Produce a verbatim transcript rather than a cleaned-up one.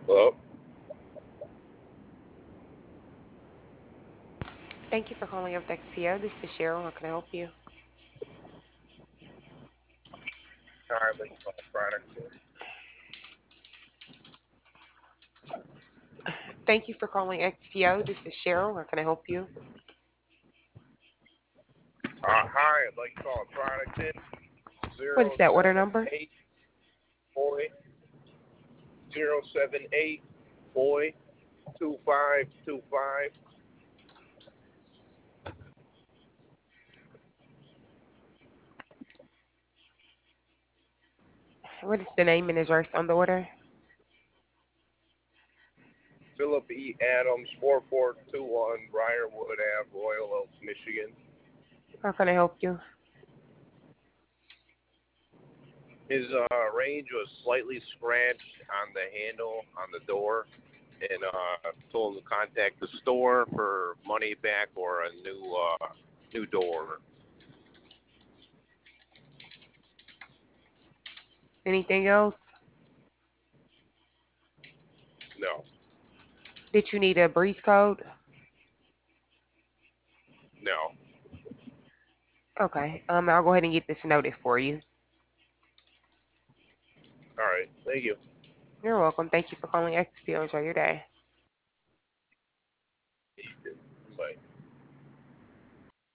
Well, Thank you for calling up the X P O. This is Cheryl. How can I help you? hi, thank you for the product. Thank you for calling X P O. This is Cheryl. How can I help you? Uh, hi, I'd like to call a product in What zero is that order seven number? eight boy zero seven eight boy two five two five. What is the name and address on the order? Philip E. Adams, four four two one Briarwood Ave, Royal Oaks, Michigan. How can I help you? His uh, range was slightly scratched on the handle on the door, and uh, told him to contact the store for money back or a new uh, new door. Anything else? No, Did you need a breeze code? no. Okay. Um, I'll go ahead and get this noted for you. All right, thank you. You're welcome. Thank you for calling X P O. Enjoy your day. Bye.